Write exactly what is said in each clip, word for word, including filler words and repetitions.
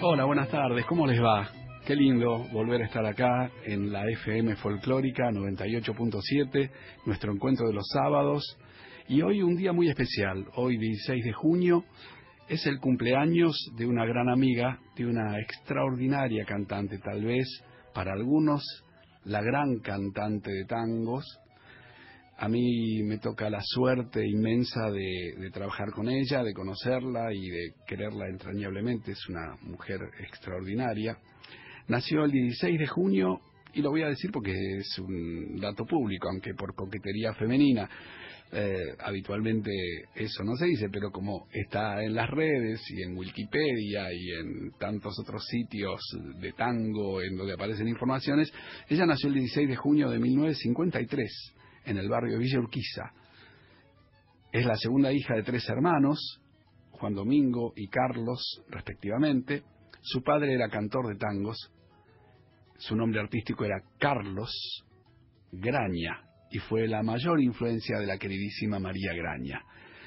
Hola, buenas tardes, ¿cómo les va? Qué lindo volver a estar acá en la F M Folclórica noventa y ocho punto siete, nuestro encuentro de los sábados. Y hoy un día muy especial, hoy dieciséis de junio, es el cumpleaños de una gran amiga, de una extraordinaria cantante, tal vez para algunos la gran cantante de tangos. A mí me toca la suerte inmensa de, de trabajar con ella, de conocerla y de quererla entrañablemente. Es una mujer extraordinaria. Nació el dieciséis de junio, y lo voy a decir porque es un dato público, aunque por coquetería femenina. Eh, habitualmente eso no se dice, pero como está en las redes y en Wikipedia y en tantos otros sitios de tango en donde aparecen informaciones, ella nació el dieciséis de junio de mil novecientos cincuenta y tres en el barrio de Villa Urquiza. Es la segunda hija de tres hermanos, Juan Domingo y Carlos, respectivamente. Su padre era cantor de tangos, su nombre artístico era Carlos Graña, y fue la mayor influencia de la queridísima María Graña.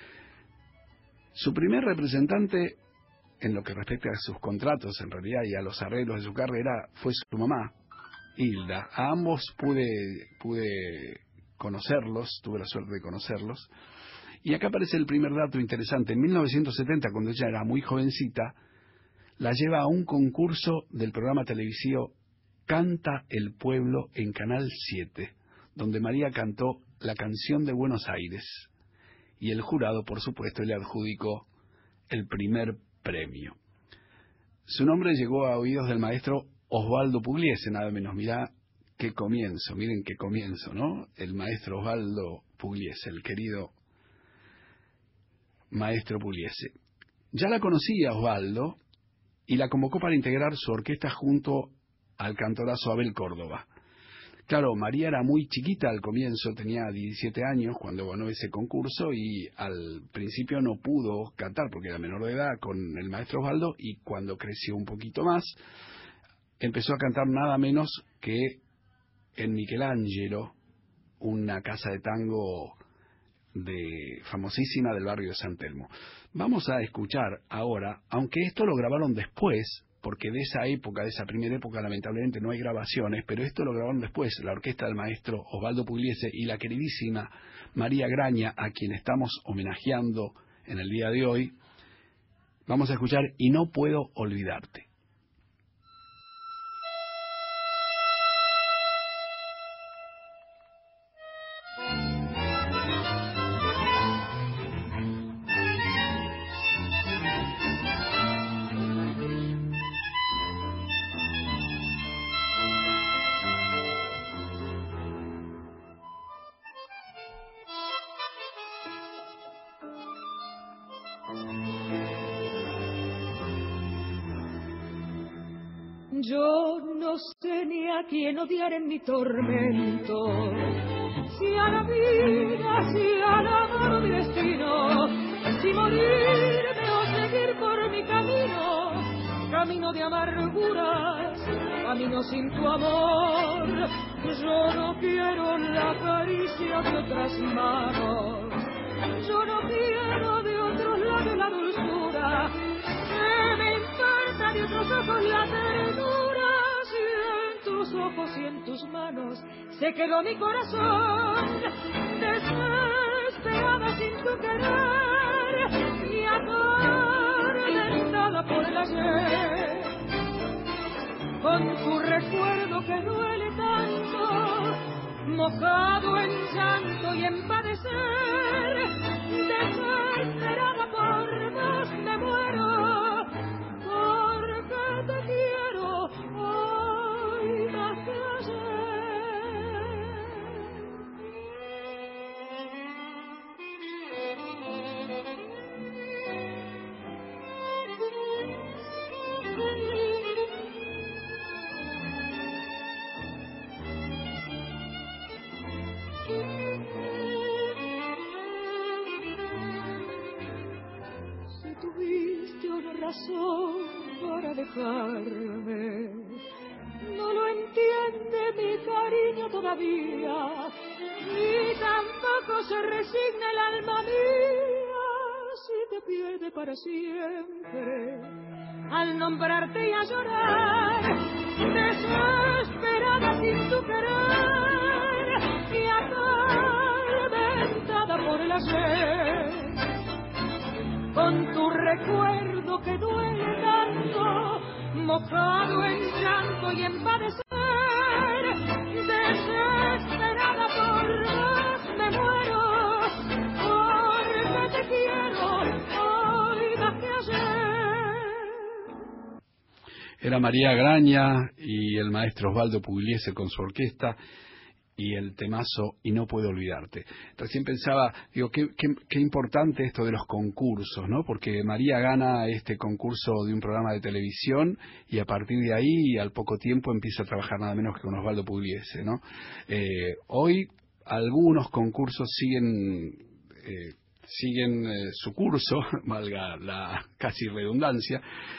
Su primer representante, en lo que respecta a sus contratos, en realidad, y a los arreglos de su carrera, fue su mamá, Hilda. A ambos pude, pude conocerlos, tuve la suerte de conocerlos. Y acá aparece el primer dato interesante. En mil novecientos setenta, cuando ella era muy jovencita, la lleva a un concurso del programa televisivo Canta el Pueblo en Canal siete, donde María cantó la canción de Buenos Aires, y el jurado, por supuesto, le adjudicó el primer premio. Su nombre llegó a oídos del maestro Osvaldo Pugliese, nada menos. Mirá qué comienzo, miren qué comienzo, ¿no? El maestro Osvaldo Pugliese, el querido maestro Pugliese. Ya la conocía Osvaldo y la convocó para integrar su orquesta junto al cantorazo Abel Córdoba. Claro, María era muy chiquita al comienzo, tenía diecisiete años cuando ganó ese concurso, y al principio no pudo cantar porque era menor de edad con el maestro Osvaldo, y cuando creció un poquito más empezó a cantar nada menos que en Michelangelo, una casa de tango de famosísima del barrio de San Telmo. Vamos a escuchar ahora, aunque esto lo grabaron después, porque de esa época, de esa primera época, lamentablemente no hay grabaciones, pero esto lo grabaron después, la orquesta del maestro Osvaldo Pugliese y la queridísima María Graña, a quien estamos homenajeando en el día de hoy. Vamos a escuchar Y no puedo olvidarte. Yo no sé ni a quién odiar en mi tormento, si a la vida, si al amor mi destino, si morirme o seguir por mi camino, camino de amarguras, camino sin tu amor. Yo no quiero la caricia de otras manos, yo no quiero de otros labios la dulzura, que me encanta de otros ojos la ternura. Si en tus ojos y en tus manos se quedó mi corazón, desesperada sin tu querer y atormentada por el ayer, con tu recuerdo que duele tanto, mojado en llanto y en padecer, desesperada por vos me muero, porque te quiero hoy más que razón para dejarme. No lo entiende mi cariño todavía, ni tampoco se resigna el alma mía si te pierde para siempre. al nombrarte y a llorar, desesperada sin tu querer y atormentada por el ayer, con tu recuerdo que duele tanto, mojado en llanto y en padecer, desesperada por vos me muero, porque te quiero hoy más que ayer. Era María Graña y el maestro Osvaldo Pugliese con su orquesta y el temazo Y no puedo olvidarte. Recién pensaba, digo, qué, qué, qué importante esto de los concursos, ¿no? Porque María gana este concurso de un programa de televisión y a partir de ahí, al poco tiempo, empieza a trabajar nada menos que con Osvaldo Pugliese, ¿no? Eh, hoy algunos concursos siguen... Eh, siguen eh, su curso, valga la casi redundancia.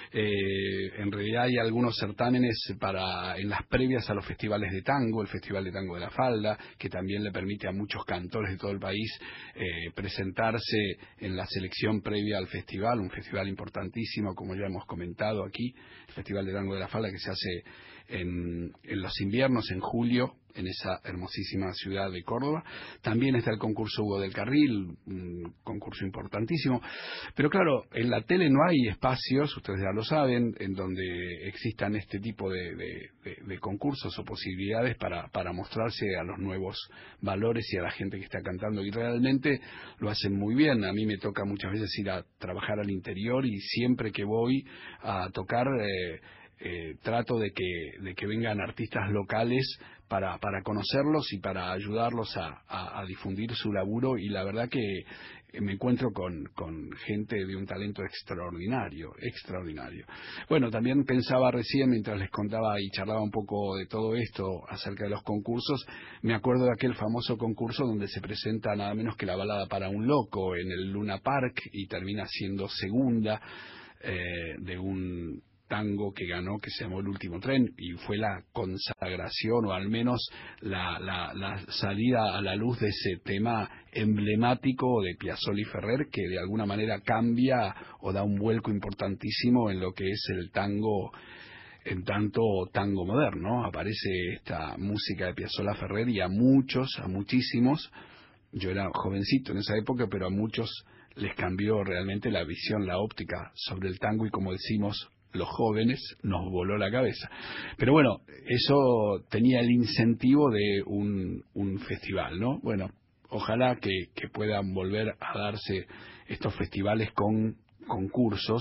Eh, en realidad hay algunos certámenes para en las previas a los festivales de tango, el Festival de Tango de la Falda, que también le permite a muchos cantores de todo el país eh, presentarse en la selección previa al festival, un festival importantísimo, como ya hemos comentado aquí, el Festival de Tango de la Falda, que se hace en, en los inviernos, en julio, en esa hermosísima ciudad de Córdoba. También está el concurso Hugo del Carril, un concurso importantísimo. Pero claro, en la tele no hay espacios, ustedes ya lo saben, en donde existan este tipo de, de, de, de concursos o posibilidades para, para mostrarse a los nuevos valores y a la gente que está cantando. Y realmente lo hacen muy bien. A mí me toca muchas veces ir a trabajar al interior y siempre que voy a tocar... Eh, Eh, trato de que de que vengan artistas locales para para conocerlos y para ayudarlos a, a, a difundir su laburo, y la verdad que me encuentro con, con gente de un talento extraordinario, extraordinario. Bueno, también pensaba recién, mientras les contaba y charlaba un poco de todo esto acerca de los concursos, me acuerdo de aquel famoso concurso donde se presenta nada menos que la balada para un loco en el Luna Park y termina siendo segunda eh, de un tango que ganó, que se llamó El Último Tren, y fue la consagración o al menos la, la, la salida a la luz de ese tema emblemático de Piazzolla y Ferrer, que de alguna manera cambia o da un vuelco importantísimo en lo que es el tango, en tanto tango moderno. Aparece esta música de Piazzolla Ferrer y a muchos, a muchísimos, yo era jovencito en esa época, pero a muchos les cambió realmente la visión, la óptica sobre el tango, y como decimos los jóvenes, nos voló la cabeza. Pero bueno, eso tenía el incentivo de un, un festival, ¿no? Bueno, ojalá que, que puedan volver a darse estos festivales con concursos.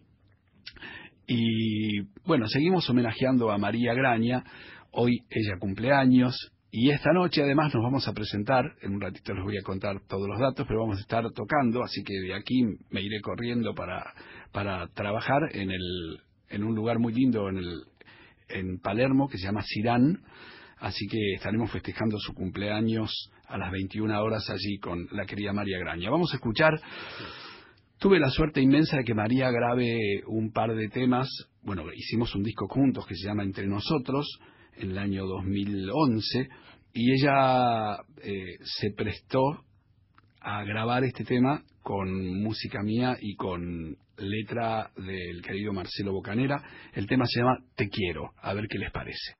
Y bueno, seguimos homenajeando a María Graña. Hoy ella cumple años. Y esta noche además nos vamos a presentar, en un ratito les voy a contar todos los datos, pero vamos a estar tocando, así que de aquí me iré corriendo para, para trabajar en el en un lugar muy lindo en el en Palermo que se llama Cirán, así que estaremos festejando su cumpleaños a las veintiuna horas allí con la querida María Graña. Vamos a escuchar, tuve la suerte inmensa de que María grabe un par de temas, bueno, hicimos un disco juntos que se llama Entre Nosotros, en el año dos mil once, y ella eh, se prestó a grabar este tema con música mía y con letra del querido Marcelo Bocanera. El tema se llama Te Quiero, a ver qué les parece.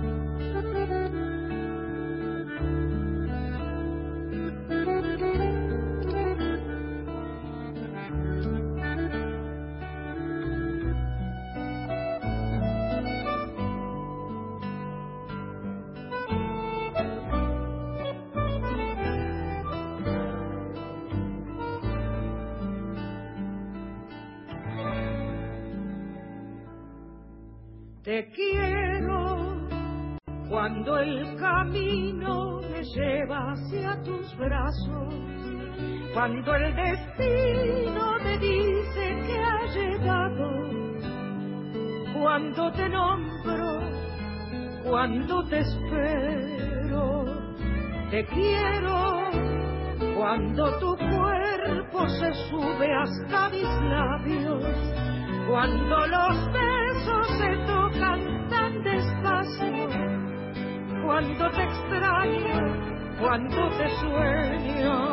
Te quiero cuando el camino me lleva hacia tus brazos, cuando el destino te dice que ha llegado, cuando te nombro, cuando te espero. Te quiero cuando tu cuerpo se sube hasta mis labios, cuando los besos se tocan tan despacio, cuando te extraño, cuando te sueño.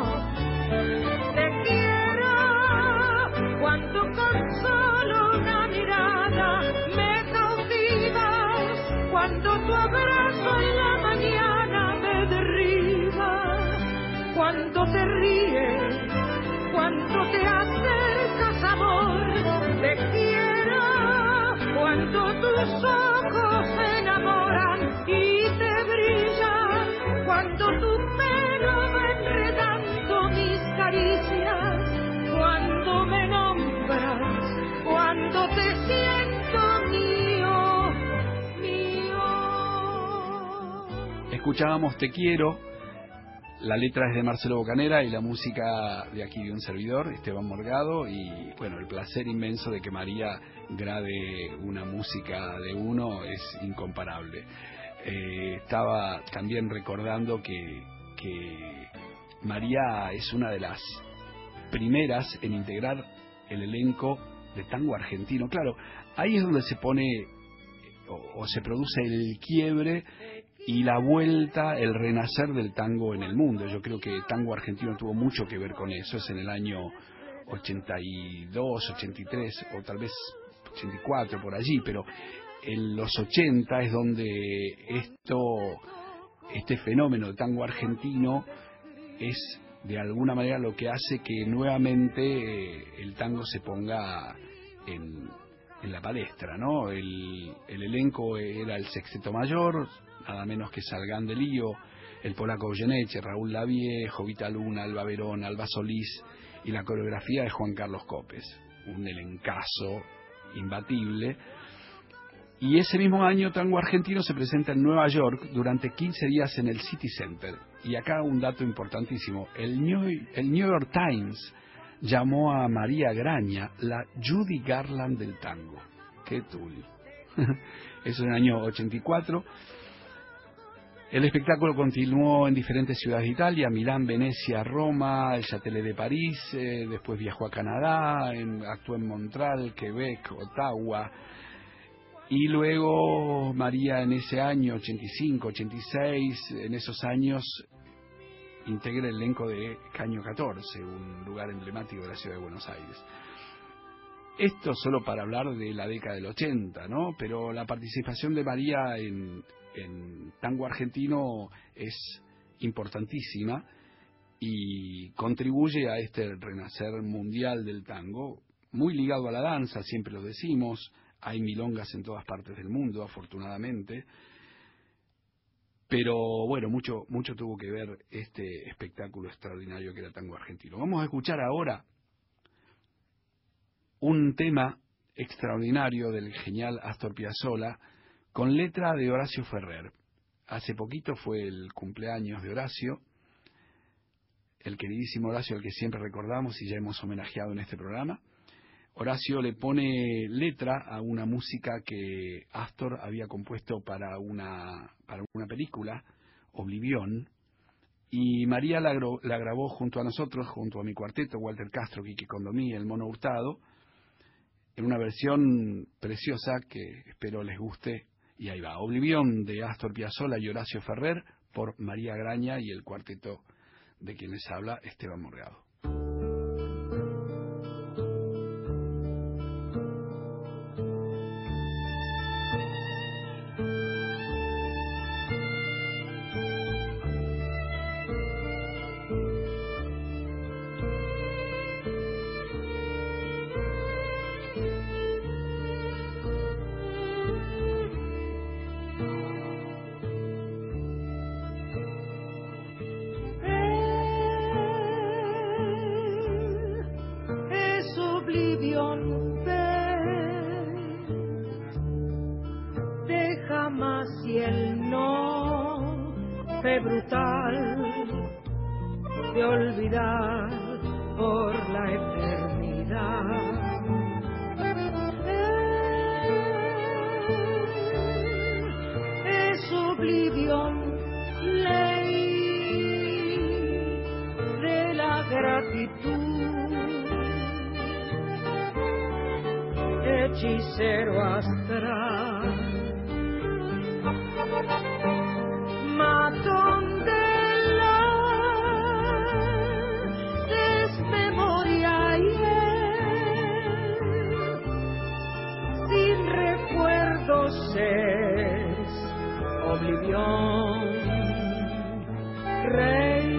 Te quiero cuando con solo una mirada escuchábamos Te Quiero, la letra es de Marcelo Bocanera y la música de aquí de un servidor, Esteban Morgado, y bueno, el placer inmenso de que María grabe una música de uno es incomparable. Eh, estaba también recordando que, que María es una de las primeras en integrar el elenco de tango argentino. Claro, ahí es donde se pone o, o se produce el quiebre y la vuelta, el renacer del tango en el mundo. Yo creo que el tango argentino tuvo mucho que ver con eso. Es en el año ochenta y dos, ochenta y tres o tal vez ochenta y cuatro, por allí, pero en los ochenta es donde esto, este fenómeno de tango argentino es de alguna manera lo que hace que nuevamente eh, el tango se ponga en, en la palestra, ¿no? El, el elenco era el Sexteto Mayor, nada menos que Salgán de Lío, el polaco Goyeneche, Raúl Lavie, Jovita Luna, Alba Verón, Alba Solís y la coreografía de Juan Carlos Copes, un elencazo imbatible. Y ese mismo año Tango Argentino se presenta en Nueva York durante quince días en el City Center. Y acá un dato importantísimo, el New, el New York Times llamó a María Graña la Judy Garland del tango. ¡Qué tul! Eso en el año ochenta y cuatro. El espectáculo continuó en diferentes ciudades de Italia, Milán, Venecia, Roma, el Châtelet de París, eh, después viajó a Canadá, en, actuó en Montreal, Quebec, Ottawa, y luego María en ese año, ochenta y cinco, ochenta y seis, en esos años integra el elenco de Caño catorce, un lugar emblemático de la ciudad de Buenos Aires. Esto solo para hablar de la década del ochenta, ¿no? Pero la participación de María en, en tango argentino es importantísima y contribuye a este renacer mundial del tango, muy ligado a la danza, siempre lo decimos, hay milongas en todas partes del mundo, afortunadamente, pero bueno, mucho, mucho tuvo que ver este espectáculo extraordinario que era Tango Argentino. Vamos a escuchar ahora un tema extraordinario del genial Astor Piazzolla con letra de Horacio Ferrer. Hace poquito fue el cumpleaños de Horacio, el queridísimo Horacio al que siempre recordamos y ya hemos homenajeado en este programa. Horacio le pone letra a una música que Astor había compuesto para una, para una película, Oblivión, y María la, la grabó junto a nosotros, junto a mi cuarteto, Walter Castro, Quique Condomí, El Mono Hurtado, en una versión preciosa que espero les guste, y ahí va, Oblivión de Astor Piazzolla y Horacio Ferrer, por María Graña y el cuarteto de quien les habla, Esteban Morgado. Hechicero astral, matón de la desmemoria y él, sin recuerdos es oblivión, rey.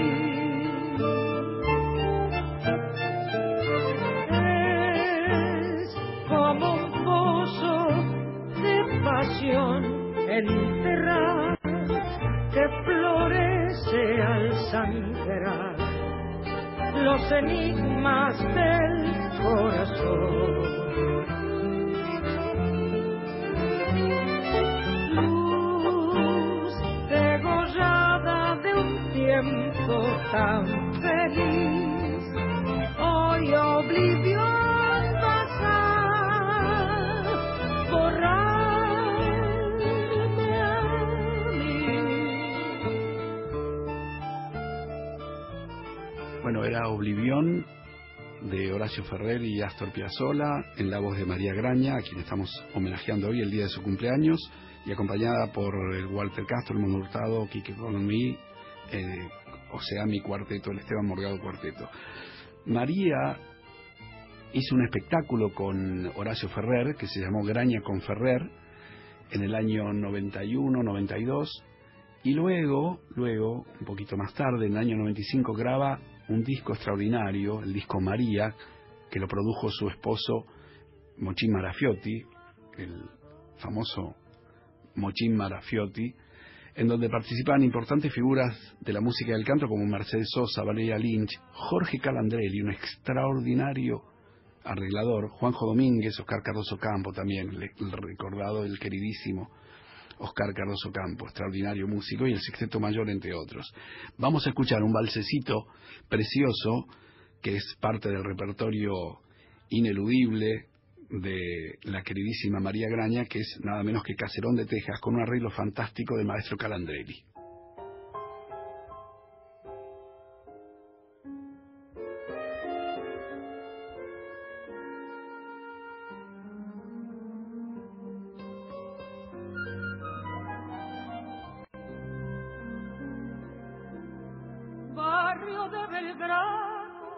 Enterrar que florece al sangrar los enigmas del corazón. Luz de sos tan feliz. Hoy oblivión vas a borrarme a mí. Bueno, era Oblivión de Horacio Ferrer y Astor Piazzolla, en la voz de María Graña, a quien estamos homenajeando hoy el día de su cumpleaños, y acompañada por el Walter Castro, el Mono Hurtado, Quique Colomí, eh, o sea, mi cuarteto, el Esteban Morgado Cuarteto. María hizo un espectáculo con Horacio Ferrer que se llamó Graña con Ferrer en el año noventa y uno, noventa y dos, y luego, luego, un poquito más tarde, en el año noventa y cinco, graba un disco extraordinario, el disco María, que lo produjo su esposo Mochín Marafiotti, el famoso Mochín Marafiotti, en donde participaban importantes figuras de la música del canto como Mercedes Sosa, Valeria Lynch, Jorge Calandrelli, un extraordinario arreglador, Juanjo Domínguez, Oscar Cardoso Campo también, el recordado, el queridísimo Oscar Cardoso Campo, extraordinario músico, y el Sexteto Mayor, entre otros. Vamos a escuchar un valsecito precioso que es parte del repertorio ineludible de la queridísima María Graña, que es nada menos que Caserón de Texas, con un arreglo fantástico del maestro Calandrelli. Barrio de Belgrano,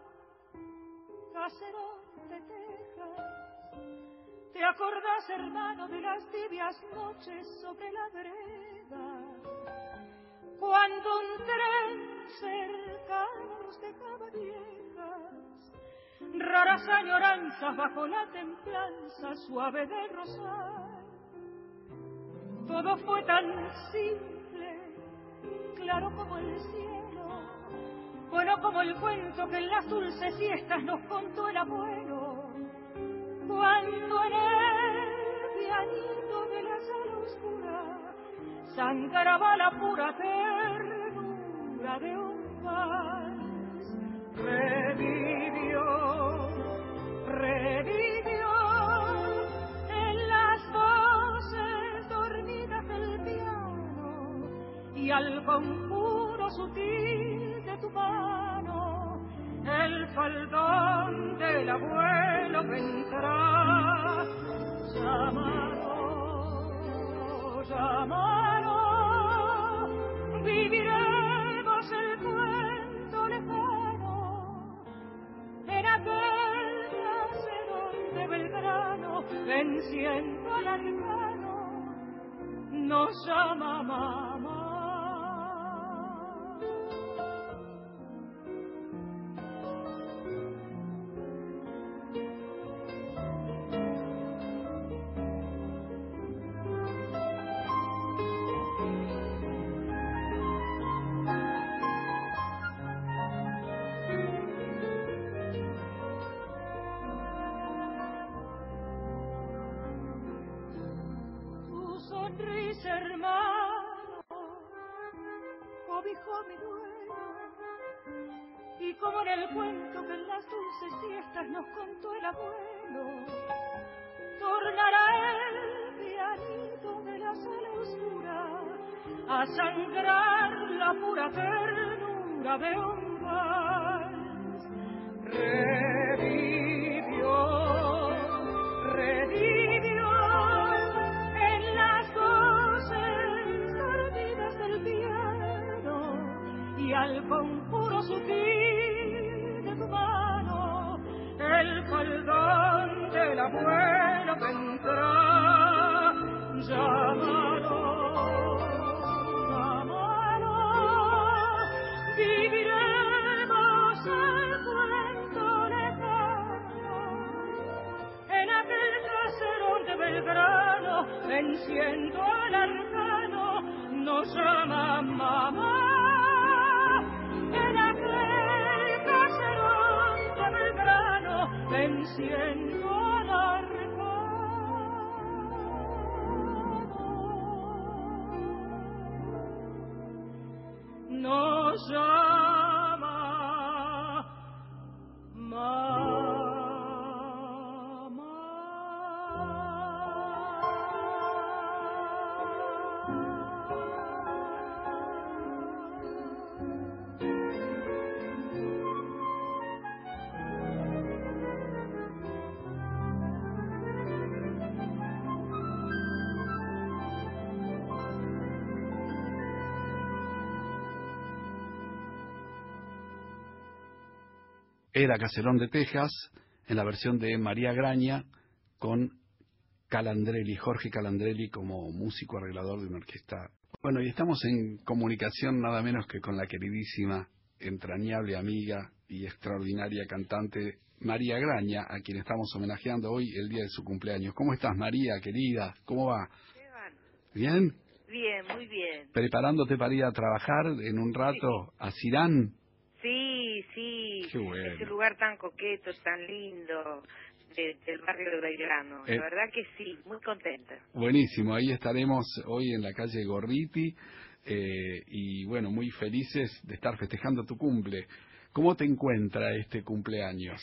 Caserón de Texas. ¿Te acordás, hermano, de las tibias noches sobre la vereda? Cuando un tren cercano nos dejaba viejas, raras añoranzas bajo la templanza suave del rosal. Todo fue tan simple, claro como el cielo, bueno como el cuento que en las dulces siestas nos contó el abuelo. Cuando en el pianito de la sala oscura sangraba la pura ternura de un vals, revivió, revivió en las voces dormidas del piano y al conjuro sutil de tu mano el faldón del abuelo vendrá. Llámalo, llámalo, viviremos el cuento lejano en aquel caserón de Belgrano, venciendo al arcano, nos llama mamá. Hermano, cobijó mi duelo, y como en el cuento que en las dulces siestas nos contó el abuelo, tornará el pianito de la sala oscura a sangrar la pura ternura de un vals. Revivió, revivió y al conjuro sutil de tu mano el faldón del abuelo vendrá. Llámalo, llámalo, viviremos el cuento lejano en aquel caserón de Belgrano, venciendo al arcano, nos llama mamá. Venciendo al arcano, nos llama. Era Caserón de Texas, en la versión de María Graña, con Calandrelli, Jorge Calandrelli como músico arreglador de una orquesta. Bueno, y estamos en comunicación nada menos que con la queridísima, entrañable amiga y extraordinaria cantante María Graña, a quien estamos homenajeando hoy el día de su cumpleaños. ¿Cómo estás, María, querida? ¿Cómo va? Esteban. ¿Bien? Bien, muy bien. ¿Preparándote para ir a trabajar en un rato a Cirán? Sí, sí. Qué bueno. Ese lugar tan coqueto, tan lindo, de, del barrio de Belgrano. Eh, La verdad que sí, muy contenta. Buenísimo, ahí estaremos hoy en la calle Gorriti eh, y bueno, muy felices de estar festejando tu cumple. ¿Cómo te encuentra este cumpleaños?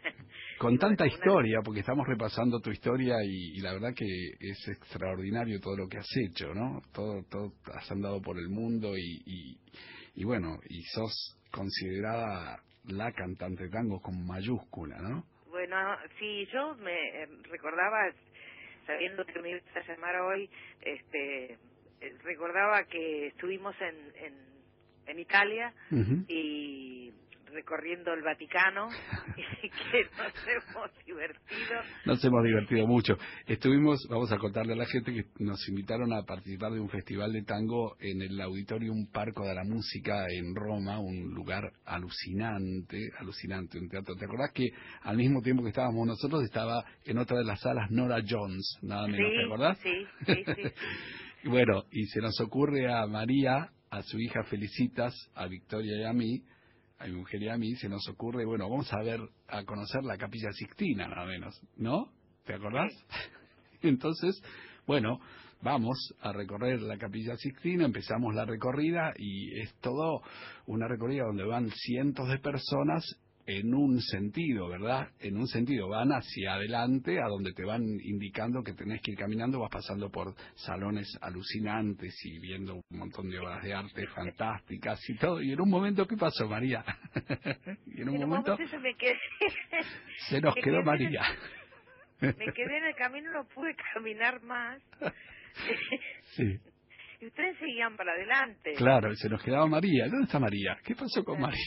Con Y tanta bueno, una- historia, porque estamos repasando tu historia y, y la verdad que es extraordinario todo lo que has hecho, ¿no? Todo, todo has andado por el mundo y, y, y bueno, y sos considerada la cantante de tango con mayúscula, ¿no? Bueno, sí, yo me eh, recordaba, sabiendo que me ibas a llamar hoy, este, eh, recordaba que estuvimos en, en, en Italia Uh-huh. y recorriendo el Vaticano y que nos hemos divertido. Nos hemos divertido mucho. Estuvimos, vamos a contarle a la gente que nos invitaron a participar de un festival de tango en el Auditorium Parco de la Música en Roma, un lugar alucinante, alucinante, un teatro. ¿Te acordás que al mismo tiempo que estábamos nosotros estaba en otra de las salas Nora Jones, nada menos, Sí, ¿te acordás? sí, sí, sí, sí. Y bueno, y se nos ocurre a María, a su hija Felicitas, a Victoria y a mí, a mi mujer y a mí, se nos ocurre, bueno, vamos a ver, a conocer la Capilla Sixtina, nada menos, ¿no? ¿Te acordás? Sí. Entonces, bueno, vamos a recorrer la Capilla Sixtina, empezamos la recorrida y es todo una recorrida donde van cientos de personas en un sentido, ¿verdad? En un sentido, van hacia adelante, a donde te van indicando que tenés que ir caminando, vas pasando por salones alucinantes y viendo un montón de obras de arte fantásticas y todo. Y en un momento, ¿qué pasó, María? Y en un En un momento momento yo me quedé, se nos me quedó quedé- María. me quedé en el camino, no pude caminar más. Sí, Y ustedes seguían para adelante. claro, se nos quedaba María. ¿Dónde está María? ¿Qué pasó con María?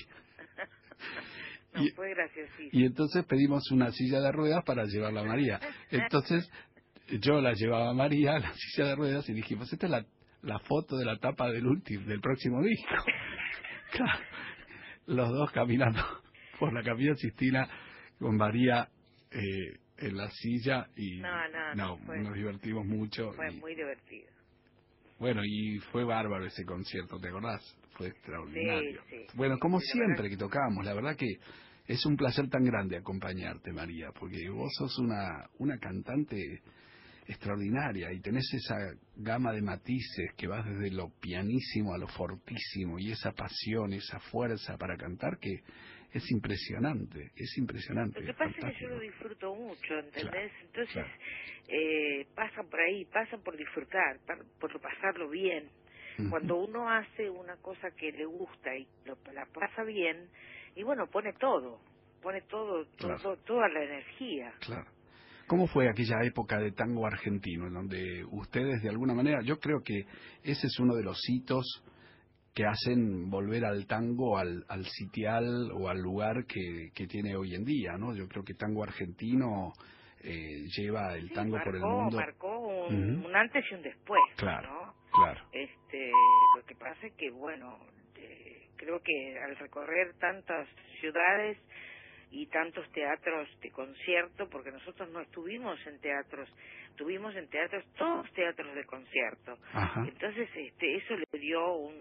No, Y- fue graciosísimo. Y entonces pedimos una silla de ruedas para llevarla a María. Entonces yo la llevaba a María a la silla de ruedas y dijimos, esta es la, la foto de la tapa del último, del próximo disco. Claro, los dos caminando por la Capilla Sixtina con María eh, en la silla y No, no, no, fue- nos divertimos mucho. Fue y, muy divertido. bueno, y fue bárbaro ese concierto, ¿te acordás? Fue extraordinario. Sí, sí, Bueno, sí, como sí, la siempre verdad. que tocábamos, la verdad que es un placer tan grande acompañarte, María, porque vos sos una, una cantante extraordinaria y tenés esa gama de matices que vas desde lo pianísimo a lo fortísimo y esa pasión, esa fuerza para cantar que es impresionante, es impresionante. Lo que es pasa es que fantástico. yo lo disfruto mucho, ¿entendés? Claro, Entonces, claro. eh, pasan por ahí, pasan por disfrutar, par- por pasarlo bien. Ujú. Cuando uno hace una cosa que le gusta y lo, la pasa bien, y bueno, pone todo, pone todo, todo, Claro. todo- toda la energía. Claro. ¿Cómo fue aquella época de tango argentino en donde ustedes de alguna manera, yo creo que ese es uno de los hitos que hacen volver al tango al, al sitial o al lugar que, que tiene hoy en día, ¿no? Yo creo que tango argentino eh, lleva el Sí, tango por el marcó, mundo. marcó un, Ujú. un antes y un después, Claro, ¿no? claro. Este, lo que pasa es que, bueno, eh, creo que al recorrer tantas ciudades y tantos teatros de concierto, porque nosotros no estuvimos en teatros, estuvimos en teatros, todos teatros de concierto. Ajá. Entonces, este, eso le dio un,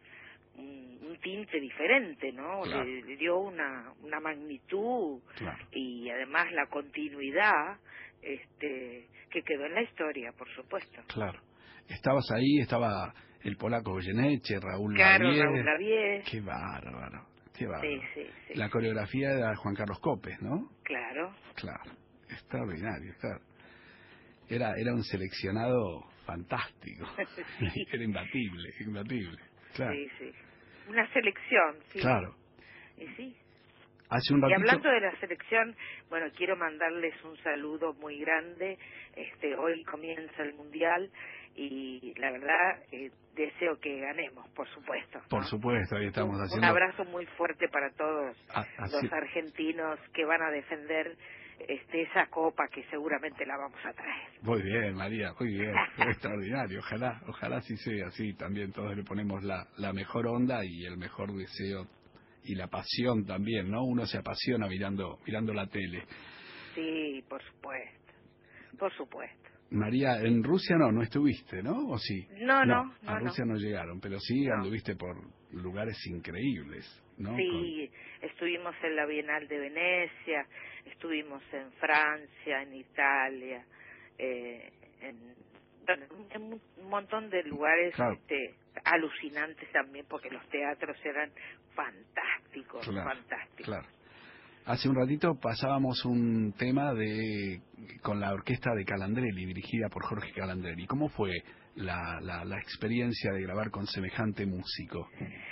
un, un tinte diferente, ¿no? Claro. Le, le dio una, una magnitud Claro. y además la continuidad, este, que quedó en la historia, por supuesto. Claro. Estabas ahí, estaba el polaco Goyeneche, Raúl Claro, Lavie. Raúl Lavie. Qué bárbaro, qué Sí, bárbaro. sí, sí. La coreografía era Juan Carlos Copes, ¿no? Claro. Claro, extraordinario, claro. Era, era un seleccionado fantástico. Sí. Era imbatible, imbatible. Claro, Sí, sí. Una selección, sí. claro. Y sí. Hace un Y ratito... hablando de la selección, bueno, quiero mandarles un saludo muy grande. Este, hoy comienza el Mundial y la verdad eh, deseo que ganemos, por supuesto, ¿no? Por supuesto, ahí estamos un, haciendo... un abrazo muy fuerte para todos a, así... los argentinos que van a defender este, esa copa que seguramente la vamos a traer. Muy bien, María, muy bien, extraordinario, ojalá, ojalá sí sea así, también todos le ponemos la, la mejor onda y el mejor deseo y la pasión también, ¿no? Uno se apasiona mirando, mirando la tele. Sí, por supuesto, por supuesto. María, en Rusia no, no estuviste, ¿no? ¿O sí? No, no, no. A Rusia no, no llegaron, pero sí no. anduviste por lugares increíbles, ¿no? Sí, Con... estuvimos en la Bienal de Venecia, estuvimos en Francia, en Italia, eh, en, bueno, en un montón de lugares claro. este, alucinantes también, porque los teatros eran fantásticos, claro, fantásticos. Claro. Hace un ratito pasábamos un tema de con la orquesta de Calandrelli, dirigida por Jorge Calandrelli. ¿Cómo fue la, la, la experiencia de grabar con semejante músico?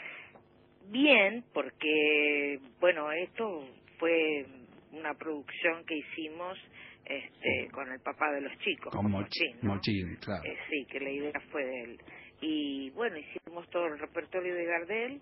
Bien, porque, bueno, esto fue una producción que hicimos este, con el papá de los chicos, con, con Moch Mochín, ¿no? Mochín, claro. Eh, sí, que la idea fue de él. Y, bueno, hicimos todo el repertorio de Gardel,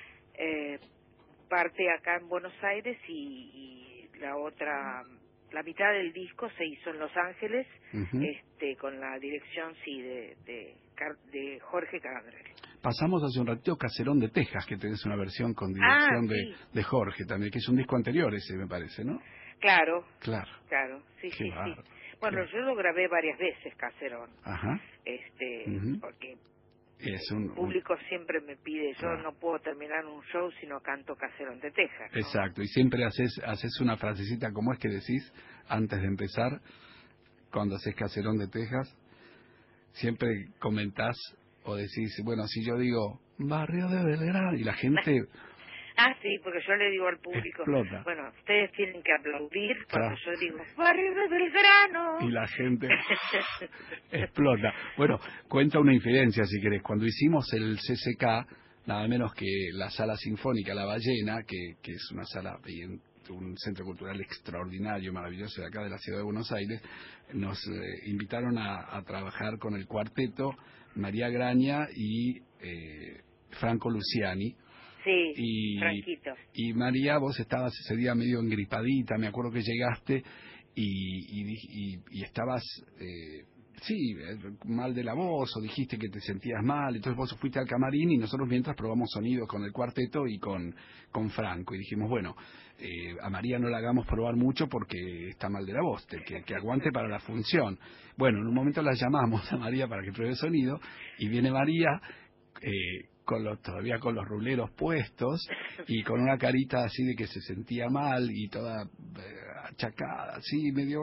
eh, parte acá en Buenos Aires y, y la otra, la mitad del disco se hizo en Los Ángeles, uh-huh. este, con la dirección, sí, de, de, de Jorge Calandrelli. Pasamos hace un ratito Caserón de Texas, que tenés una versión con dirección ah, de, sí. de Jorge también, que es un disco anterior ese, me parece, ¿no? Claro, claro, claro, sí, Qué sí, barro. sí. Bueno, Qué... yo lo grabé varias veces, Caserón, Ajá. este, uh-huh. porque es un, el público un... siempre me pide, yo claro. no puedo terminar un show si no canto Caserón de Texas, ¿no? Exacto, y siempre haces haces una frasecita, como es que decís, antes de empezar, cuando haces Caserón de Texas, siempre comentás o decís, bueno, si yo digo Barrio de Belgrano, y la gente... Ah, sí, porque yo le digo al público, explota. Bueno, ustedes tienen que aplaudir cuando claro. yo digo Barrio de Belgrano. Y la gente explota. Bueno, cuenta una infidencia si querés. Cuando hicimos el C C K, nada menos que la Sala Sinfónica La Ballena, que, que es una sala, un centro cultural extraordinario, maravilloso de acá de la ciudad de Buenos Aires, nos eh, invitaron a, a trabajar con el cuarteto María Graña y eh, Franco Luciani. Sí, y, Franquito. Y María, vos estabas ese día medio engripadita, me acuerdo que llegaste y, y, y, y estabas, eh, sí, mal de la voz, o dijiste que te sentías mal, entonces vos fuiste al camarín y nosotros mientras probamos sonidos con el cuarteto y con, con Franco, y dijimos, bueno, eh, a María no la hagamos probar mucho porque está mal de la voz, que, que aguante para la función. Bueno, en un momento la llamamos a María para que pruebe sonido, y viene María, eh, con los, todavía con los ruleros puestos y con una carita así de que se sentía mal y toda eh, achacada, así medio,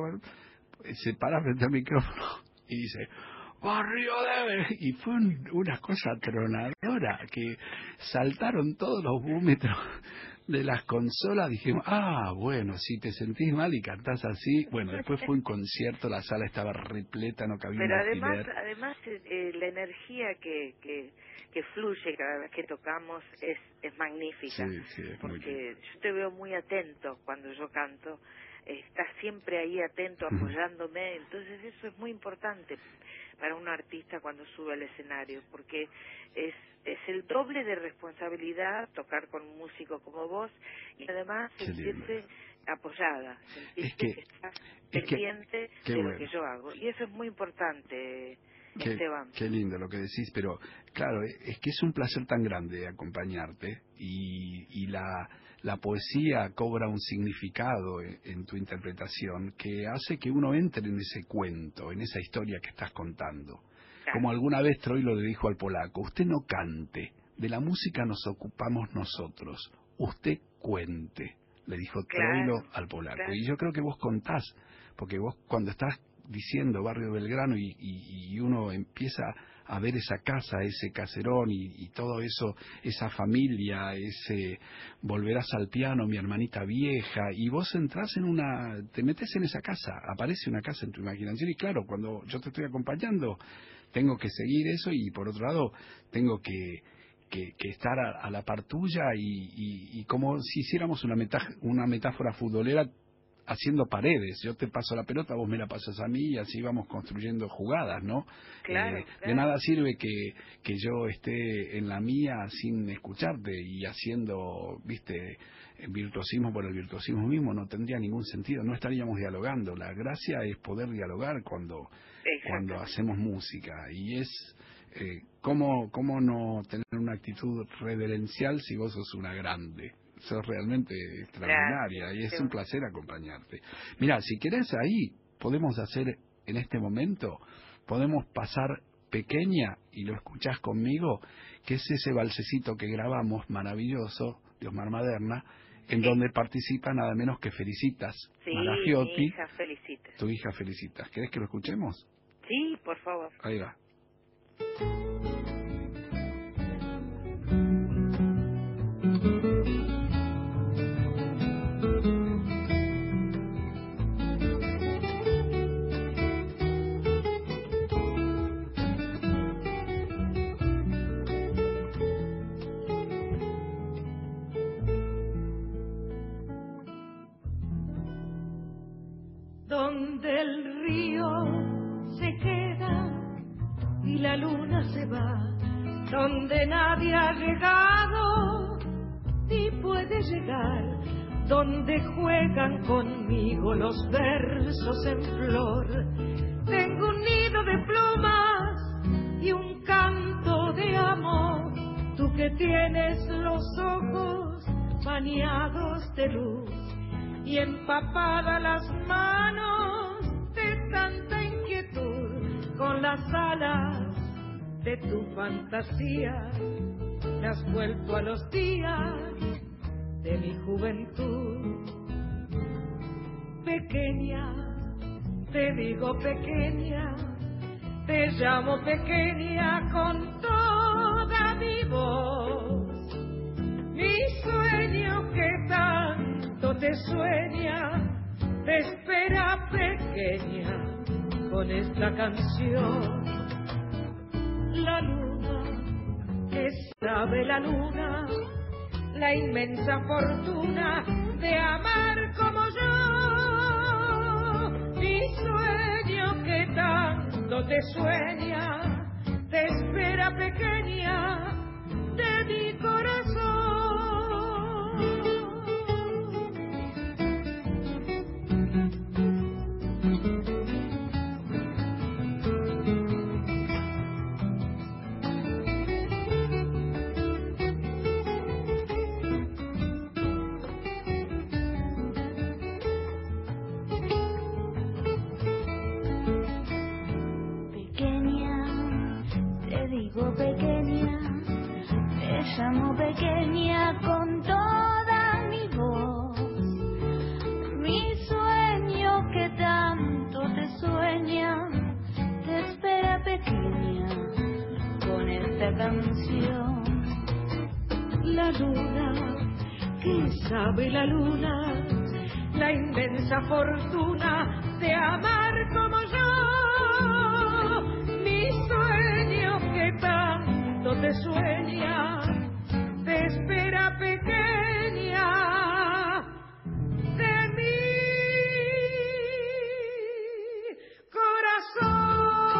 se para frente al micrófono y dice Barrio de... y fue un, una cosa tronadora, que saltaron todos los búmetros de las consolas. Dijimos, ah, bueno, si te sentís mal y cantás así. Bueno, después fue un concierto, la sala estaba repleta, no cabía un Pero además, alfiler. además eh, la energía que, que que fluye cada vez que tocamos es es magnífica. Sí, sí, es porque yo te veo muy atento cuando yo canto, eh, estás siempre ahí atento, apoyándome, entonces eso es muy importante para un artista cuando sube al escenario, porque es es el doble de responsabilidad tocar con un músico como vos y además sentirte apoyada, sentirte es que, que estás es pendiente que, de bueno. lo que yo hago, y eso es muy importante. Qué, Esteban. Qué lindo lo que decís, pero claro, es que es un placer tan grande acompañarte y, y la, la poesía cobra un significado en, en tu interpretación que hace que uno entre en ese cuento, en esa historia que estás contando. Claro. Como alguna vez Troilo le dijo al polaco, usted no cante, de la música nos ocupamos nosotros, usted cuente, le dijo Troilo claro, al polaco. Claro. Y yo creo que vos contás, porque vos cuando estás diciendo Barrio Belgrano y, y, y uno empieza a ver esa casa, ese caserón y, y todo eso, esa familia, ese volverás al piano, mi hermanita vieja, y vos entrás en una, te metes en esa casa, aparece una casa en tu imaginación, y claro, cuando yo te estoy acompañando, tengo que seguir eso, y por otro lado, tengo que Que, que estar a, a la par tuya y, y, y como si hiciéramos una, metá, una metáfora futbolera, haciendo paredes. Yo te paso la pelota, vos me la pasas a mí y así vamos construyendo jugadas, ¿no? Claro, eh, claro. De nada sirve que, que yo esté en la mía sin escucharte y haciendo, viste, virtuosismo por el virtuosismo mismo, no tendría ningún sentido, no estaríamos dialogando. La gracia es poder dialogar cuando, cuando hacemos música, y es eh, ¿cómo, cómo no tener una actitud reverencial si vos sos una grande? Sos realmente extraordinaria. Gracias, y es un placer acompañarte. Mira, si querés ahí, podemos hacer en este momento, podemos pasar Pequeña, y lo escuchás conmigo, que es ese valsecito que grabamos maravilloso de Osmar Maderna, en sí. donde participa nada menos que Felicitas sí, Marafiotti. Mi hija Felicitas. Tu hija Felicitas. ¿Querés que lo escuchemos? Sí, por favor. Ahí va. Donde el río se queda y la luna se va, donde nadie ha llegado ni puede llegar, donde juegan conmigo los versos en flor. Tengo un nido de plumas y un canto de amor, tú que tienes los ojos bañados de luz y empapadas las manos de tanta inquietud, con las alas de tu fantasía me has vuelto a los días de mi juventud. Pequeña, te digo pequeña, te llamo pequeña con toda mi voz. Mi sueño que tanto te sueña, te espera pequeña con esta canción. La luna, que sabe la luna, la inmensa fortuna de amar como yo. Mi sueño que tanto te sueña, te espera pequeña de mi corazón. Pequeña, te llamo pequeña con toda mi voz. Mi sueño que tanto te sueña, te espera pequeña con esta canción. La luna, que sabe la luna, la inmensa fortuna de amar como yo. Mi sueño que tanto te sueña, te espera pequeña de mi corazón.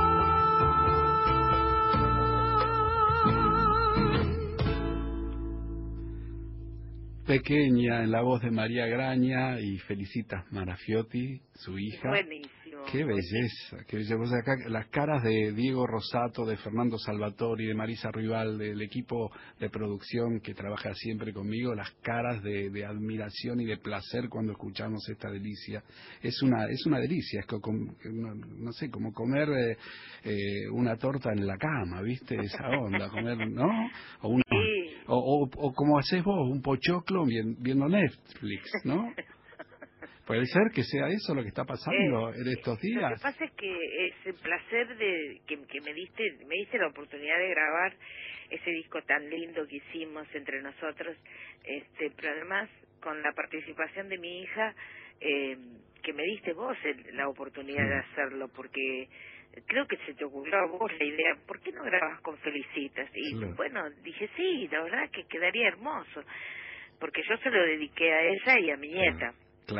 Pequeña, en la voz de María Graña y Felicitas Marafiotti, su hija. Buenísimo. Qué belleza, qué belleza. Pues acá, las caras de Diego Rosato, de Fernando Salvatori, de Marisa Rival, del equipo de producción que trabaja siempre conmigo, las caras de, de admiración y de placer cuando escuchamos esta delicia. Es una es una delicia, es como, no, no sé, como comer eh, eh, una torta en la cama, ¿viste? Esa onda, comer, ¿no? O, una, o, o, o como haces vos, un pochoclo viendo Netflix, ¿no? Puede ser que sea eso lo que está pasando eh, en estos días. Lo que pasa es que es el placer de que, que me diste me diste la oportunidad de grabar ese disco tan lindo que hicimos entre nosotros, este, pero además con la participación de mi hija, eh, que me diste vos el, la oportunidad sí. de hacerlo, porque creo que se te ocurrió a vos la idea, ¿por qué no grabas con Felicitas? Y claro. bueno, dije sí, la verdad que quedaría hermoso, porque yo se lo dediqué a ella y a mi nieta. Claro. El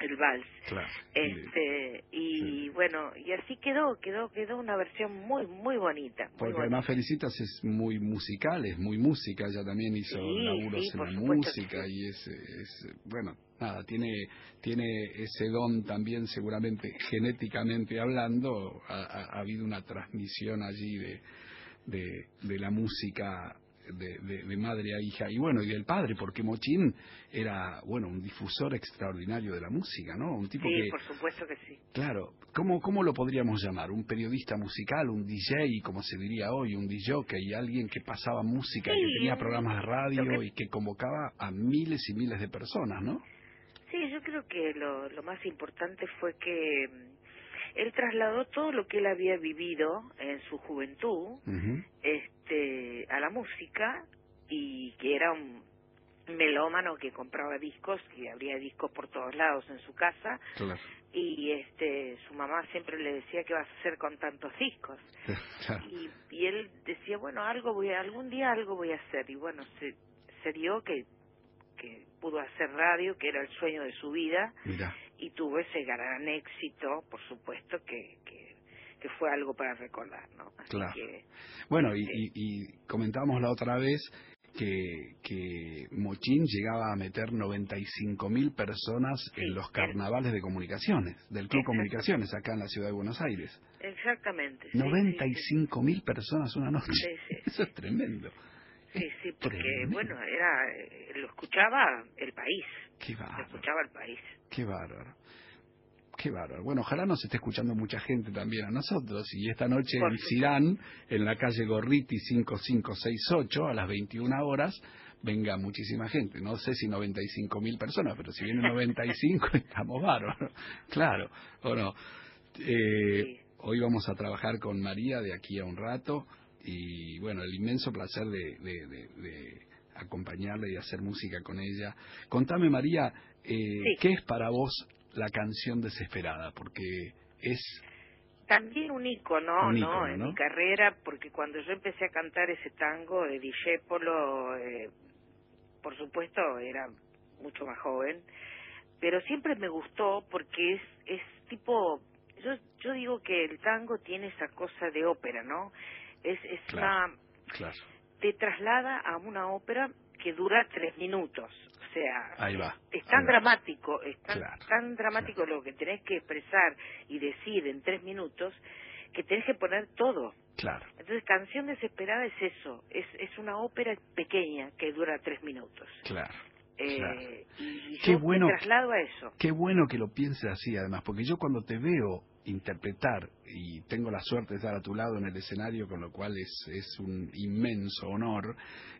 el vals. Claro. Este, y Sí. bueno, y así quedó, quedó, quedó una versión muy, muy bonita. Muy Porque bonita. además Felicitas es muy musical, es muy música, ella también hizo Sí, laburos sí, en por la supuesto que música sí. y es, es, bueno, nada, tiene, tiene ese don también seguramente genéticamente hablando, ha, ha, ha habido una transmisión allí de, de, de la música de, de, de madre a hija y bueno, y del padre, porque Mochín era, bueno, un difusor extraordinario de la música, ¿no? Un tipo Sí, que, por supuesto que sí. claro, ¿cómo, ¿cómo lo podríamos llamar? ¿Un periodista musical, un D J, como se diría hoy, un D J, y alguien que pasaba música, Sí, que tenía un- programas de lo radio que- y que convocaba a miles y miles de personas, ¿no? Sí, yo creo que lo, lo más importante fue que mm, él trasladó todo lo que él había vivido en su juventud, Ujú. este, a la música, y que era un melómano que compraba discos, que habría discos por todos lados en su casa, Claro, y este, su mamá siempre le decía: ¿qué vas a hacer con tantos discos? claro, Y, y él decía: bueno, algo voy a, algún día algo voy a hacer, y bueno, se, se dio que que pudo hacer radio, que era el sueño de su vida, mira, y tuvo ese gran éxito, por supuesto, que, que, que fue algo para recordar, ¿no? Así claro. que, Bueno, y, este, y, y comentábamos la otra vez que, que Mochín llegaba a meter noventa y cinco mil personas sí, en los él- carnavales de comunicaciones, del Club exactamente, Comunicaciones, acá en la ciudad de Buenos Aires. exactamente, sí, noventa sí, y sí, cinco mil personas una noche. sí, sí, Eso es tremendo. sí, Es sí, porque, tremendo. bueno, era, eh, lo escuchaba el país, Qué lo bárbaro, escuchaba el país. qué bárbaro. Qué bárbaro. Bueno, ojalá nos esté escuchando mucha gente también a nosotros. Y esta noche Por en supuesto. Cirán, en la calle Gorriti cinco cinco seis ocho, a las veintiuna horas, venga muchísima gente. No sé si noventa y cinco mil personas, pero si vienen noventa y cinco, estamos bárbaros. Claro, ¿o no? Eh, Sí. hoy vamos a trabajar con María de aquí a un rato. Y bueno, el inmenso placer de, de, de, de acompañarla y hacer música con ella. Contame, María, eh, Sí. ¿qué es para vos la canción desesperada? Porque es También un ícono, un ¿no? ícono, En ¿no? mi carrera, porque cuando yo empecé a cantar ese tango de Discépolo, eh, por supuesto era mucho más joven, pero siempre me gustó porque es es tipo, yo yo digo que el tango tiene esa cosa de ópera, ¿no? Es es Claro. una, Claro, te traslada a una ópera que dura tres minutos. O sea, ahí va. es, es tan ahí va. dramático, es tan, Claro, tan dramático lo que tenés que expresar y decir en tres minutos, que tenés que poner todo. Claro, Entonces, Canción Desesperada es eso, es, es una ópera pequeña que dura tres minutos. claro. Eh, Claro. Y Qué yo bueno me traslado a eso. Qué bueno que lo pienses así, además, porque yo cuando te veo interpretar, y tengo la suerte de estar a tu lado en el escenario, con lo cual es, es un inmenso honor,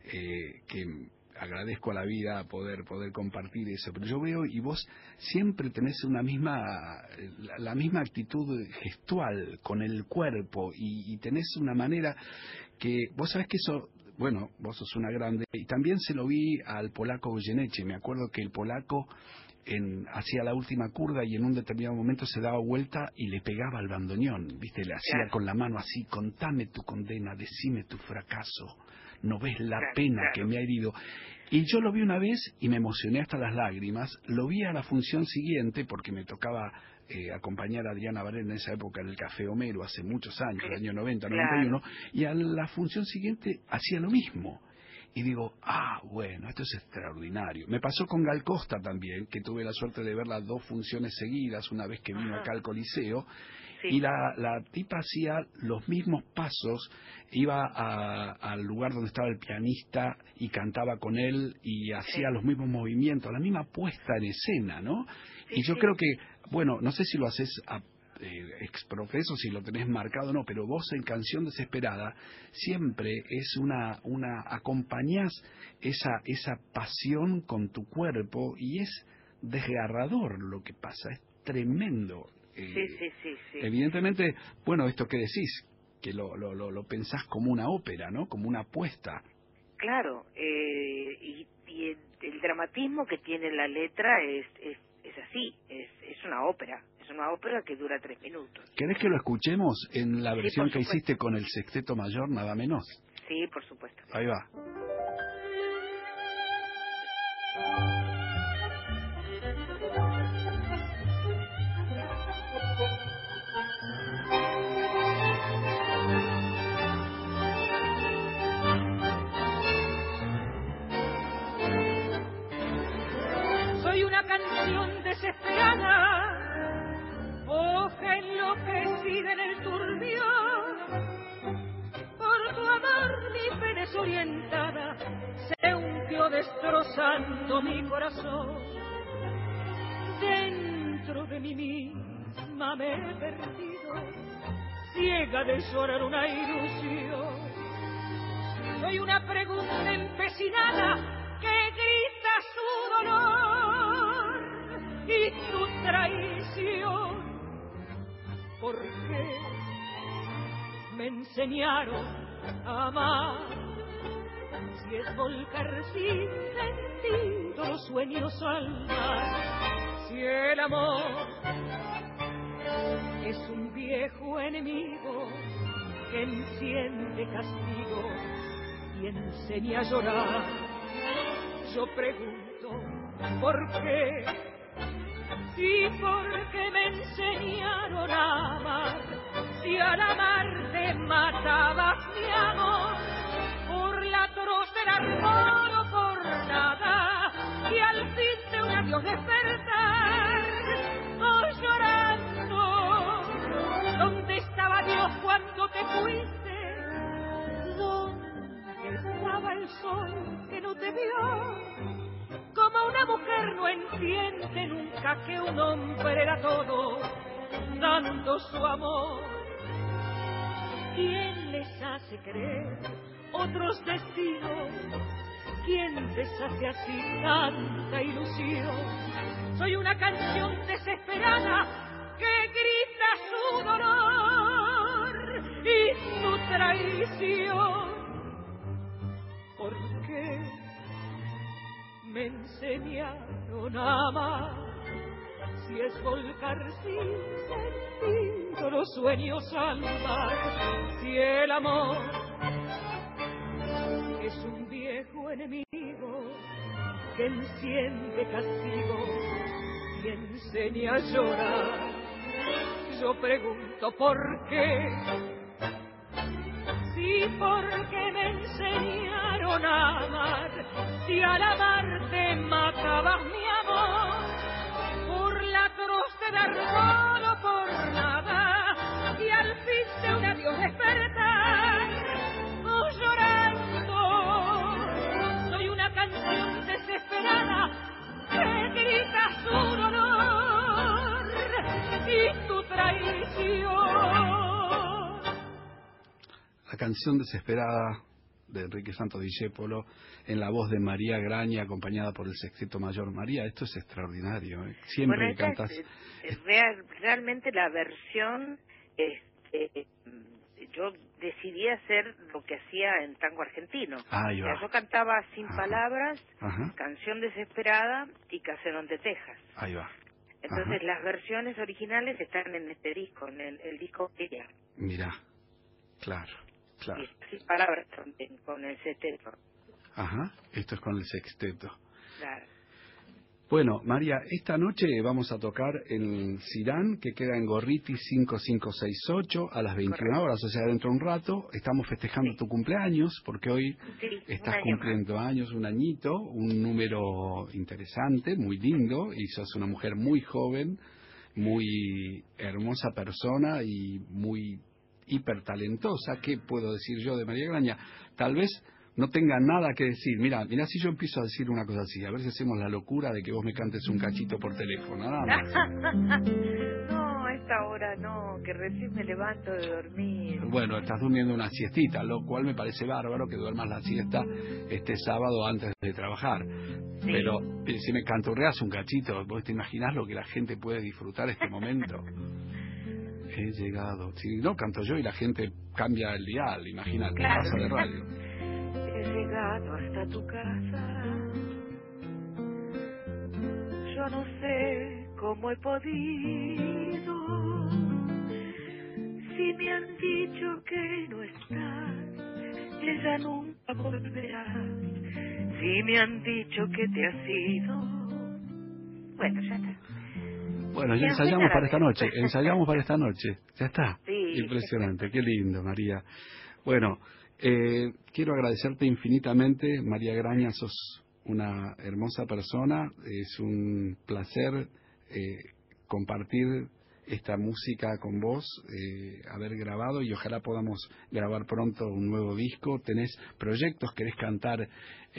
eh, que agradezco a la vida poder poder compartir eso, pero yo veo y vos siempre tenés una misma la, la misma actitud gestual con el cuerpo y, y tenés una manera que vos sabés que eso, bueno, vos sos una grande, y también se lo vi al polaco Goyeneche. Me acuerdo que el polaco en, hacía la última curda y en un determinado momento se daba vuelta y le pegaba al bandoneón, ¿viste? Le hacía Claro. con la mano así: contame tu condena, decime tu fracaso, no ves la Claro, pena claro. que me ha herido. Y yo lo vi una vez y me emocioné hasta las lágrimas. Lo vi a la función siguiente porque me tocaba eh, acompañar a Adriana Varela en esa época en el Café Homero, hace muchos años, el año noventa, noventa y uno, y a la función siguiente hacía lo mismo. Y digo, ah, bueno, esto es extraordinario. Me pasó con Gal Costa también, que tuve la suerte de ver las dos funciones seguidas, una vez que vino Ajá. acá al Coliseo, Sí. y la, la tipa hacía los mismos pasos, iba a- al lugar donde estaba el pianista y cantaba con él y hacía Sí. los mismos movimientos, la misma puesta en escena, ¿no? Sí, Y yo sí. creo que, bueno, no sé si lo haces a eh, exprofeso, si lo tenés marcado o no, pero vos en Canción Desesperada siempre es una, una acompañás esa, esa pasión con tu cuerpo y es desgarrador lo que pasa, es tremendo. Eh, Sí, sí, sí, sí. Evidentemente, bueno, esto que decís, que lo, lo, lo, lo pensás como una ópera, ¿no? Como una apuesta. Claro, eh, y, y el, el dramatismo que tiene la letra es, es, es así, es, es una ópera, es una ópera que dura tres minutos. ¿Querés que lo escuchemos en la Sí, versión por que supuesto. hiciste con el sexteto mayor, nada menos? Sí, por supuesto. Ahí va. desesperada, hoja enloquecida en el turbión, por tu amor mi fe desorientada se hundió destrozando mi corazón. Dentro de mí misma me he perdido, ciega de llorar una ilusión. Soy una pregunta empecinada que grita su dolor y tu traición. ¿Por qué me enseñaron a amar? Si es volcar sin sentido los sueños al mar, si el amor es un viejo enemigo que enciende castigo y enseña a llorar. Yo pregunto, ¿por qué? Sí, porque me enseñaron a amar. Si al amarte matabas mi amor, por la atroz del amor o por nada, y al fin de un adiós despertar, oh llorando, ¿dónde estaba Dios cuando te fuiste? ¿Dónde estaba el sol que no te vio? Como una mujer no entiende nunca que un hombre era todo, dando su amor. ¿Quién les hace creer otros destinos? ¿Quién les hace así tanta ilusión? Soy una canción desesperada que grita su dolor y su traición. ¿Por qué me enseñaron a amar? Si es volcar sin sentido los sueños al mar, si el amor es un viejo enemigo que enciende castigo y enseña a llorar, yo pregunto ¿por qué? Sí, porque me enseñaron a amar. Si al amarte matabas mi amor, por la atroz de dar solo por nada, y al fin de un adiós despertar, oh llorando, soy una canción desesperada que grita su dolor y tu traición. La canción desesperada de Enrique Santos Discépolo en la voz de María Graña, acompañada por el Sexteto Mayor. María, esto es extraordinario, ¿eh? Siempre bueno, que cantas... Es, es real, realmente la versión, este, yo decidí hacer lo que hacía en tango argentino. Ahí va. O sea, yo cantaba sin Ajá. palabras, Ajá. Canción Desesperada y Caserón de Texas. Ahí va. Entonces Ajá. las versiones originales están en este disco, en el, el disco de ella. Mirá, claro, claro. Y sin palabras también, con el sexteto. Ajá, esto es con el sexteto. Claro. Bueno, María, esta noche vamos a tocar en Cirán, que queda en Gorriti cinco cinco seis ocho, a las veintiuna horas, o sea, dentro de un rato. Estamos festejando Sí. tu cumpleaños, porque hoy Sí, estás un año cumpliendo más. años, un añito, un número interesante, muy lindo, y sos una mujer muy joven, muy hermosa persona y muy hipertalentosa. ¿Qué puedo decir yo de María Graña? Tal vez no tenga nada que decir. Mira, mira si yo empiezo a decir una cosa así, a ver si hacemos la locura de que vos me cantes un cachito por teléfono, nada más. No, a esta hora no, que recién me levanto de dormir. Bueno, estás durmiendo una siestita, lo cual me parece bárbaro que duermas la siesta este sábado antes de trabajar. Sí. Pero eh, si me canturreas un cachito, ¿vos te imaginás lo que la gente puede disfrutar este momento? He llegado. Si no canto yo y la gente cambia el dial, imagínate, Claro. pasa de radio. He llegado hasta tu casa. Yo no sé cómo he podido. Si me han dicho que no estás, que ya nunca volverás. Si me han dicho que te has ido. Bueno, ya está. Bueno, ya Ya, ensayamos buena para esta la noche, vez. ensayamos para esta noche. Ya está. Sí. Impresionante, qué lindo, María. Bueno, eh, quiero agradecerte infinitamente, María Graña, sos una hermosa persona, es un placer eh, compartir esta música con vos, eh, haber grabado, y ojalá podamos grabar pronto un nuevo disco. ¿Tenés proyectos? ¿Querés cantar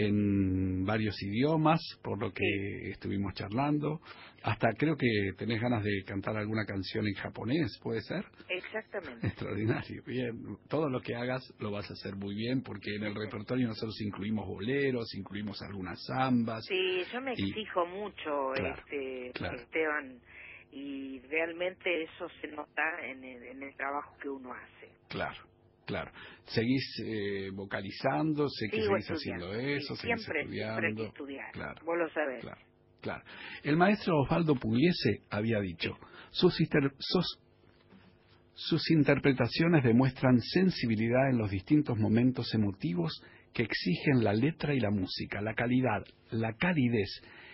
en varios idiomas, por lo que sí. estuvimos charlando? Hasta creo que tenés ganas de cantar alguna canción en japonés, ¿puede ser? Exactamente. Extraordinario, bien. Todo lo que hagas lo vas a hacer muy bien, porque en el repertorio nosotros incluimos boleros, incluimos algunas zambas. Sí, yo me y... exijo mucho, claro, este claro. Esteban, y realmente eso se nota en el, en el trabajo que uno hace. Claro, claro. ¿Seguís eh, vocalizando? Sé que Sigo seguís haciendo eso, sí, seguís siempre, estudiando. Siempre hay que estudiar, claro, vos lo sabés. Claro, claro. El maestro Osvaldo Pugliese había dicho, sus, inter, sus, sus interpretaciones demuestran sensibilidad en los distintos momentos emotivos que exigen la letra y la música, la calidad, la calidez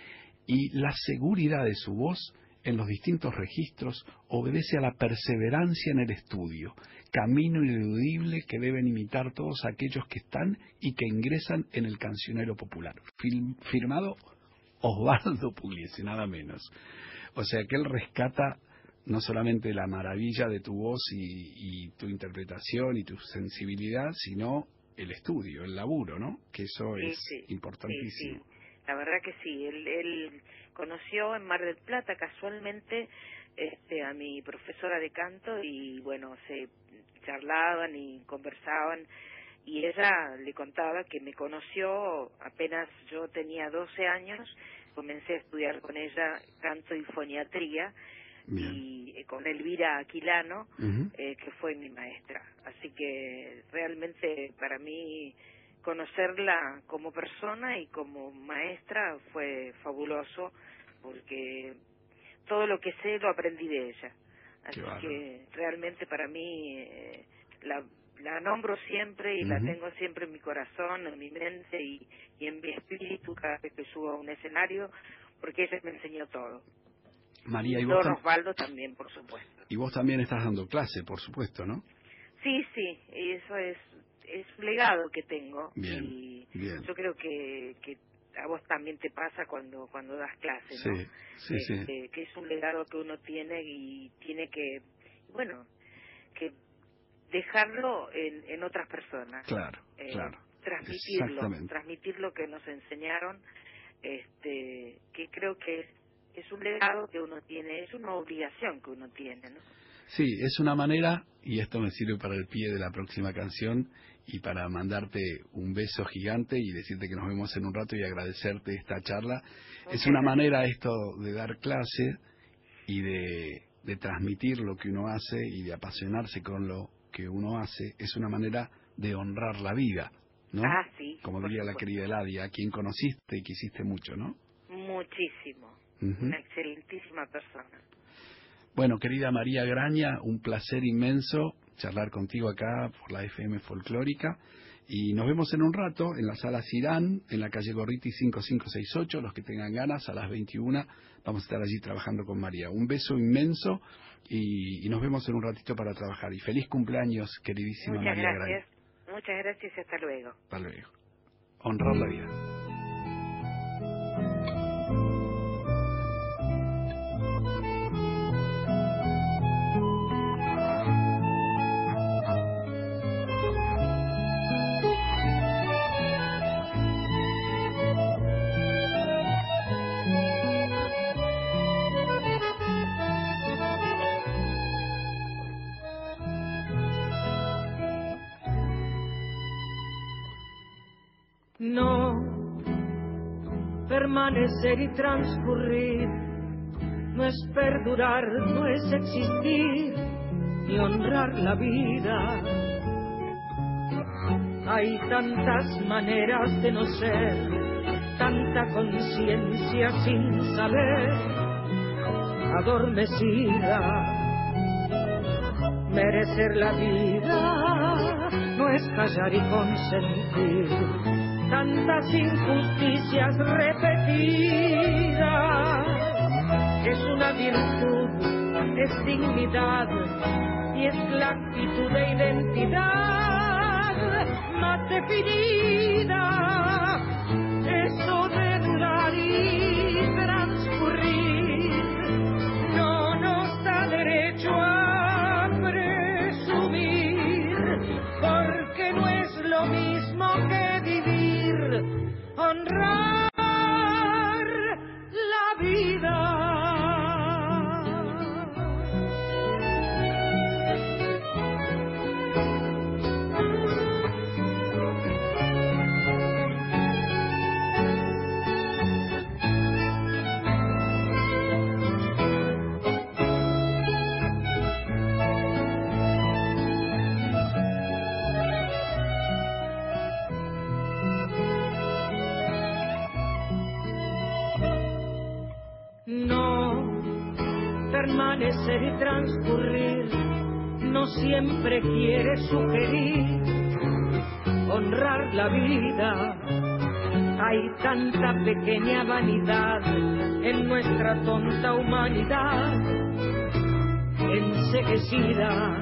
y la seguridad de su voz en los distintos registros obedece a la perseverancia en el estudio, camino ineludible que deben imitar todos aquellos que están y que ingresan en el cancionero popular. Film, firmado Osvaldo Pugliese, nada menos. O sea que él rescata no solamente la maravilla de tu voz y, y tu interpretación y tu sensibilidad, sino el estudio, el laburo, ¿no? Que eso sí, es sí, importantísimo. Sí, sí. La verdad que sí, él, él conoció en Mar del Plata casualmente este, a mi profesora de canto y bueno, se charlaban y conversaban y ella le contaba que me conoció apenas yo tenía doce años, comencé a estudiar con ella canto y foniatría. Bien. Y eh, con Elvira Aquilano, uh-huh. eh, que fue mi maestra. Así que realmente para mí conocerla como persona y como maestra fue fabuloso, porque todo lo que sé lo aprendí de ella. Así que realmente para mí eh, la, la nombro siempre y uh-huh. la tengo siempre en mi corazón, en mi mente y, y en mi espíritu cada vez que subo a un escenario, porque ella me enseñó todo. María, y, y vos Don Osvaldo también, por supuesto. Y vos también estás dando clase, por supuesto, ¿no? Sí, sí, eso es es un legado que tengo. Bien, y bien. Yo creo que, que a vos también te pasa cuando cuando das clases, ¿no? Sí, sí, este, sí. Que es un legado que uno tiene y tiene que, bueno, que dejarlo en, en otras personas. Claro, eh, claro. Transmitirlo, transmitir lo que nos enseñaron, este, que creo que es es un legado que uno tiene, es una obligación que uno tiene, ¿no? Sí, es una manera, y esto me sirve para el pie de la próxima canción, y para mandarte un beso gigante y decirte que nos vemos en un rato y agradecerte esta charla. Okay. Es una manera esto de dar clase y de, de transmitir lo que uno hace y de apasionarse con lo que uno hace, es una manera de honrar la vida, ¿no? Ah, sí. Como diría la querida Eladia, a quien conociste y quisiste mucho, ¿no? Muchísimo. Uh-huh. Una excelentísima persona. Bueno, querida María Graña, un placer inmenso charlar contigo acá por la F M Folclórica y nos vemos en un rato en la sala Cirán, en la calle Gorriti cinco cinco seis ocho, los que tengan ganas, a las veintiuna vamos a estar allí trabajando con María. Un beso inmenso y, y nos vemos en un ratito para trabajar. Y feliz cumpleaños, queridísima Muchas María gracias. Graña. Muchas gracias y hasta luego. Hasta luego. Honrar la vida. No permanecer y transcurrir no es perdurar, no es existir ni honrar la vida. Hay tantas maneras de no ser, tanta conciencia sin saber, adormecida. Merecer la vida no es callar y consentir tantas injusticias repetidas. Es una virtud, es dignidad y es la actitud de identidad más definida. Eso de durar y transcurrir amanecer y transcurrir no siempre quiere sugerir honrar la vida. Hay tanta pequeña vanidad en nuestra tonta humanidad enseguecida.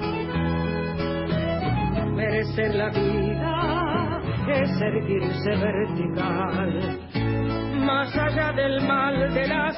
Merecer la vida es erguirse vertical, más allá del mal de las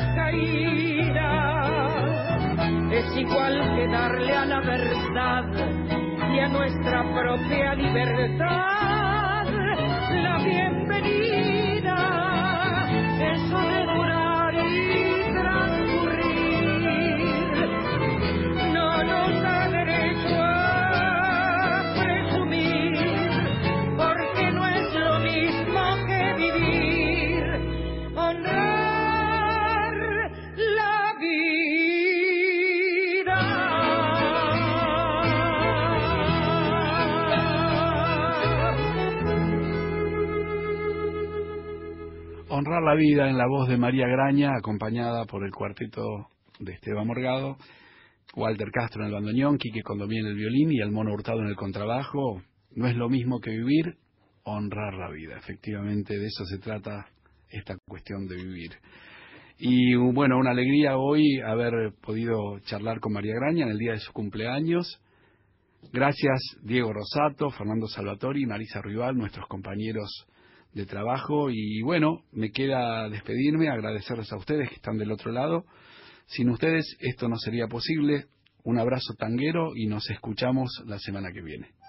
caídas. Es igual que darle a la verdad y a nuestra propia libertad la bienvenida. Eso de durar y transcurrir no nos da derecho a presumir, porque no es lo mismo que vivir, honrar la vida. Honrar la vida, en la voz de María Graña, acompañada por el cuarteto de Esteban Morgado, Walter Castro en el bandoneón, Quique Condomí en el violín y el Mono Hurtado en el contrabajo. No es lo mismo que vivir, honrar la vida. Efectivamente, de eso se trata esta cuestión de vivir. Y bueno, una alegría hoy haber podido charlar con María Graña en el día de su cumpleaños. Gracias Diego Rosato, Fernando Salvatori, Marisa Rival, nuestros compañeros de trabajo. Y bueno, me queda despedirme, agradecerles a ustedes que están del otro lado. Sin ustedes esto no sería posible. Un abrazo tanguero y nos escuchamos la semana que viene.